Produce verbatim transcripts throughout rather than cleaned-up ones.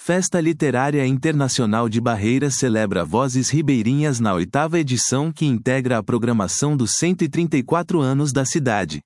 Festa Literária Internacional de Barreiras celebra Vozes Ribeirinhas na oitava edição que integra a programação dos cento e trinta e quatro anos da cidade.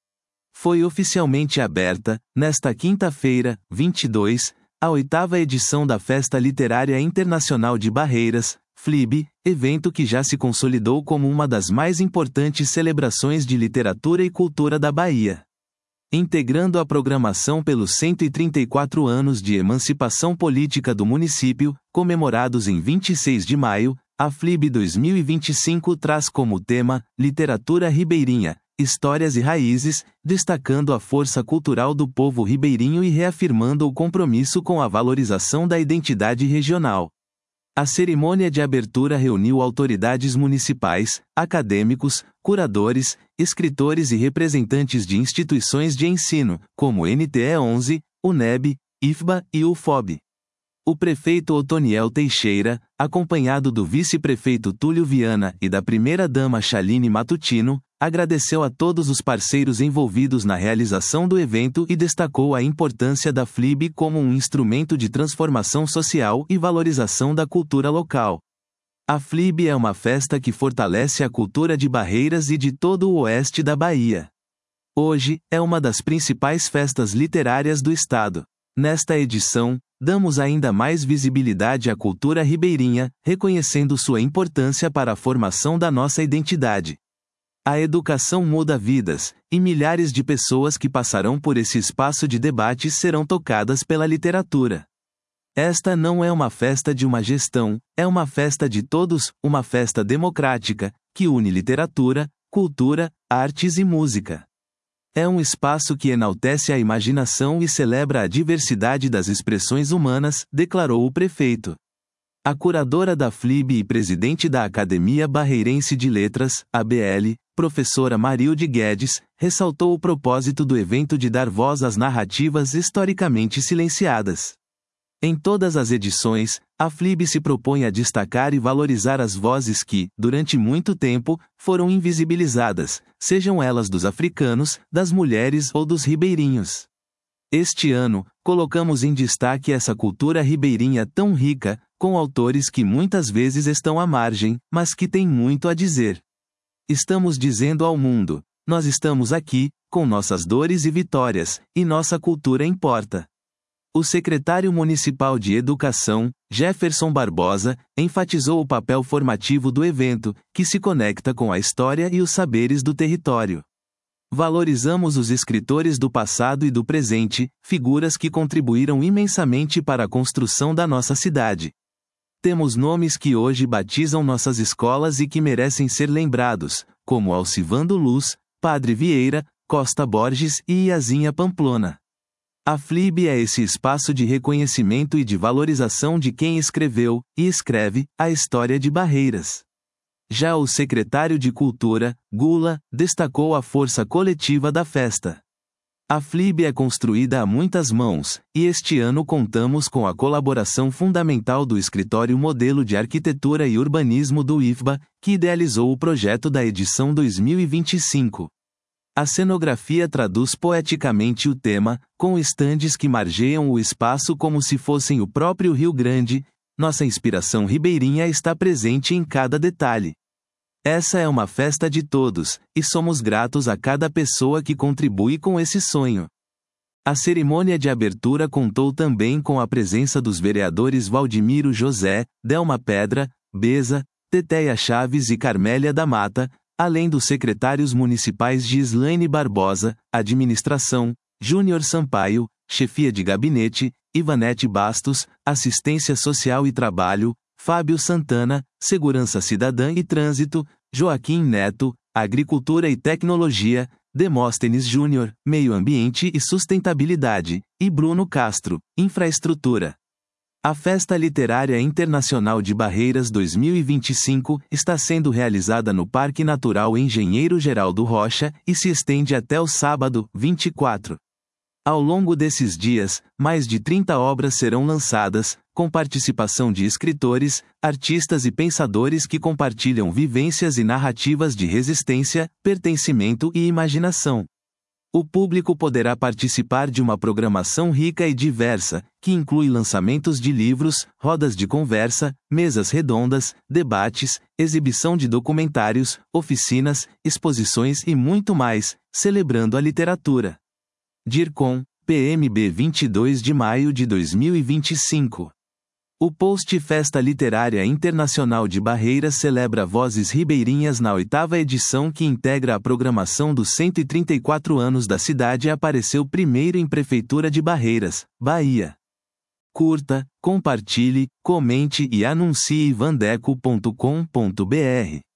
Foi oficialmente aberta, nesta quinta-feira, vinte e dois, a oitava edição da Festa Literária Internacional de Barreiras, F L I B, evento que já se consolidou como uma das mais importantes celebrações de literatura e cultura da Bahia. Integrando a programação pelos cento e trinta e quatro anos de emancipação política do município, comemorados em vinte e seis de maio, a F L I B dois mil e vinte e cinco traz como tema Literatura Ribeirinha, Histórias e Raízes, destacando a força cultural do povo ribeirinho e reafirmando o compromisso com a valorização da identidade regional. A cerimônia de abertura reuniu autoridades municipais, acadêmicos, curadores, escritores e representantes de instituições de ensino, como N T E onze, UNEB, I F B A e U F O B. O prefeito Otoniel Teixeira, acompanhado do vice-prefeito Túlio Viana e da primeira-dama Chaline Matutino, agradeceu a todos os parceiros envolvidos na realização do evento e destacou a importância da F L I B como um instrumento de transformação social e valorização da cultura local. A F L I B é uma festa que fortalece a cultura de Barreiras e de todo o oeste da Bahia. Hoje, é uma das principais festas literárias do estado. Nesta edição, damos ainda mais visibilidade à cultura ribeirinha, reconhecendo sua importância para a formação da nossa identidade. A educação muda vidas, e milhares de pessoas que passarão por esse espaço de debates serão tocadas pela literatura. Esta não é uma festa de uma gestão, é uma festa de todos, uma festa democrática, que une literatura, cultura, artes e música. É um espaço que enaltece a imaginação e celebra a diversidade das expressões humanas, declarou o prefeito. A curadora da F L I B e presidente da Academia Barreirense de Letras, A B L, professora Marilde Guedes, ressaltou o propósito do evento de dar voz às narrativas historicamente silenciadas. Em todas as edições, a F L I B se propõe a destacar e valorizar as vozes que, durante muito tempo, foram invisibilizadas, sejam elas dos africanos, das mulheres ou dos ribeirinhos. Este ano, colocamos em destaque essa cultura ribeirinha tão rica, com autores que muitas vezes estão à margem, mas que têm muito a dizer. Estamos dizendo ao mundo: nós estamos aqui, com nossas dores e vitórias, e nossa cultura importa. O secretário municipal de Educação, Jefferson Barbosa, enfatizou o papel formativo do evento, que se conecta com a história e os saberes do território. Valorizamos os escritores do passado e do presente, figuras que contribuíram imensamente para a construção da nossa cidade. Temos nomes que hoje batizam nossas escolas e que merecem ser lembrados, como Alcivando Luz, Padre Vieira, Costa Borges e Iazinha Pamplona. A F L I B é esse espaço de reconhecimento e de valorização de quem escreveu, e escreve, a história de Barreiras. Já o secretário de Cultura, Gula, destacou a força coletiva da festa. A F L I B é construída a muitas mãos, e este ano contamos com a colaboração fundamental do Escritório Modelo de Arquitetura e Urbanismo do I F B A, que idealizou o projeto da edição dois mil e vinte e cinco. A cenografia traduz poeticamente o tema, com estandes que margeiam o espaço como se fossem o próprio Rio Grande. Nossa inspiração ribeirinha está presente em cada detalhe. Essa é uma festa de todos, e somos gratos a cada pessoa que contribui com esse sonho. A cerimônia de abertura contou também com a presença dos vereadores Valdemiro José, Delma Pedra, Beza, Teteia Chaves e Carmélia da Mata, além dos secretários municipais Gislaine Barbosa, Administração, Júnior Sampaio, Chefia de Gabinete, Ivanete Bastos, Assistência Social e Trabalho, Fábio Santana, Segurança Cidadã e Trânsito, Joaquim Neto, Agricultura e Tecnologia, Demóstenes Júnior, Meio Ambiente e Sustentabilidade, e Bruno Castro, Infraestrutura. A Festa Literária Internacional de Barreiras dois mil e vinte e cinco está sendo realizada no Parque Natural Engenheiro Geraldo Rocha e se estende até o sábado, vinte e quatro. Ao longo desses dias, mais de trinta obras serão lançadas, com participação de escritores, artistas e pensadores que compartilham vivências e narrativas de resistência, pertencimento e imaginação. O público poderá participar de uma programação rica e diversa, que inclui lançamentos de livros, rodas de conversa, mesas redondas, debates, exibição de documentários, oficinas, exposições e muito mais, celebrando a literatura. DIRCOM, P M B vinte e dois de maio de dois mil e vinte e cinco. O Post Festa Literária Internacional de Barreiras celebra Vozes Ribeirinhas na oitava edição que integra a programação dos cento e trinta e quatro anos da cidade e apareceu primeiro em Prefeitura de Barreiras, Bahia. Curta, compartilhe, comente e anuncie vandeco ponto com ponto br.